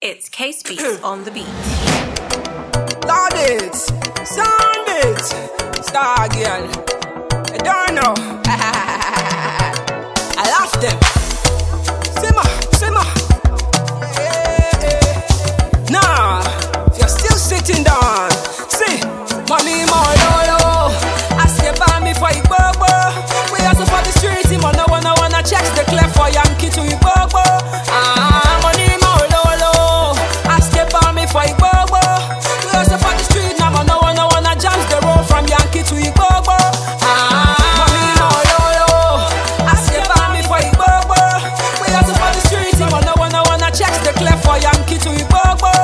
It's Case Beats on the beat. Lord it, sound it, star girl. I don't know. I love them. Simmer. Nah, if you're still sitting down, see, money more low. Ask you about me for Igbo. We also for the streets, him no wanna check the clef for Yankee to Igbo. Money more low. Ask you about me for Igbo. We also for the street, now no wanna jump the road from Yankee to Igbo. Money more low. Ask you about me for Igbo. We also for the streets, him no wanna check the clef for Yankee to Igbo.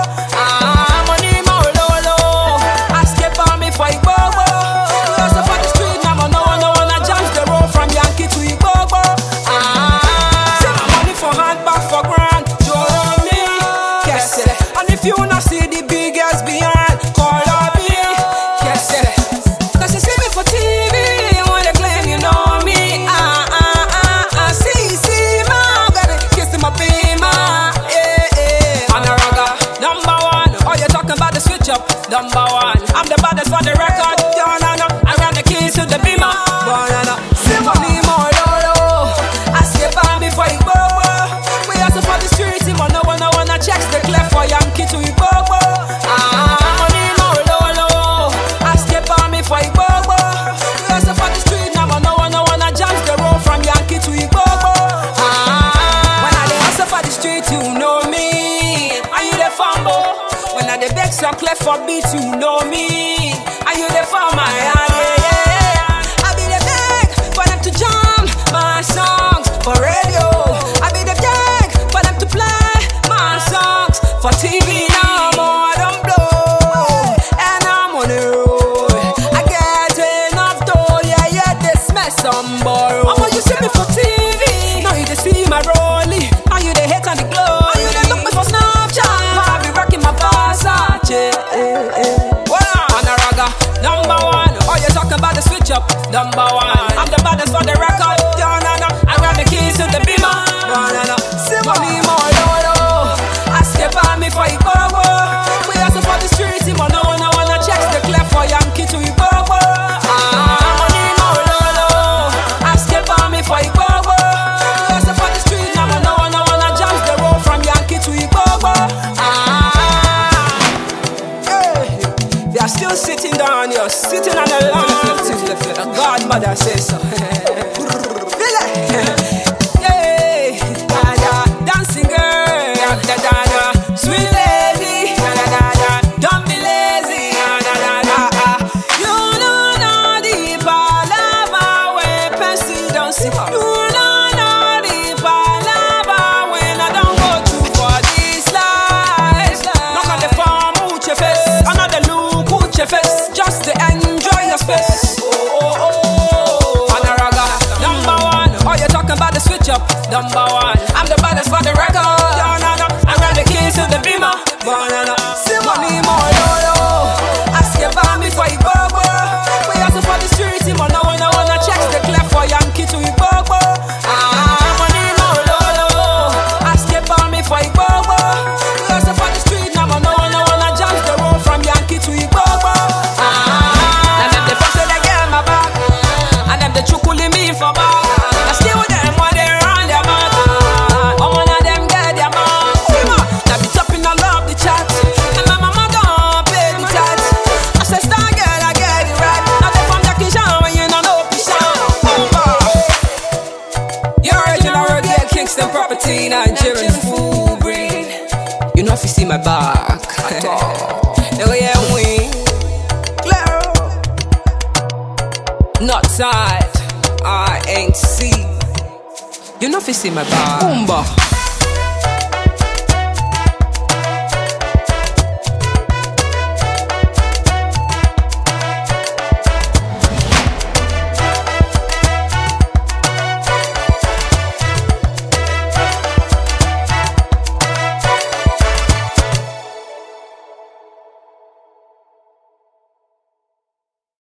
If you wanna see the big girls behind, call up me. Yes, cause you see me for TV, when they claim you know me. See, ma, baby, kiss my pima. I'm a ragga, number one. Oh, you're talking about the switch up, number one. I'm the baddest for the record. I got the keys to the beamer. See money more low. Ask you about me for Igbo. We also for the streets, him no wanna check the clef for Yankee to Igbo. Money more low. Ask you about me for Igbo. We also for the street, now no wanna jump the road from Yankee to Igbo. When I dey hustle for the street, you know me. Are you the fumble? When I dey beg some clef for beat, you know me. Are you the farmer? I be the beg for them to jam my songs for radio. I be the beg for them to play my songs for TV. Now more don't blow, and I'm on the road. I get enough dough, yeah, this mess some borrow. Oh, you see me for TV, now you just see my rollie. Now you the hate and the glow. Now you the look me for Snapchat. Now I be rocking my Versace. On a ragga, number one. Oh, you talking about the switch up, number one. I'm the baddest for the record. I got the keys to the beamer. See money more low. Ask you about me for Igbo. We also for the streets, him no wanna check the clef for Yankee to Igbo. Money more low. Ask you about me for Igbo. We also for the streets, now no wanna jump the road from Yankee to Igbo. They are still sitting down, you're sitting on the lawn. Godmother says so. Dancing girl, sweet lady, don't be lazy. You know the palava when Percy don't see. You know the palava when I don't go through for this life. Knock on the farm with your face, another look with your face, just to enjoy your space. About the switch up, number one. I'm the baddest for the record. I got the keys to the beamer. See money more low. Ask you about me for Igbo. We also for the streets, him no wanna check the clef for Yankee to Igbo. Money more low. Ask you about me for Igbo. We also for the street, now no wanna jump the road from Yankee to Igbo. And them the first they get my back, and them the chukuli me for back. Property, Nigerian full breed. You know if you see my back at all. The way I win, not side, I ain't see. You know if you see my back. Boomba.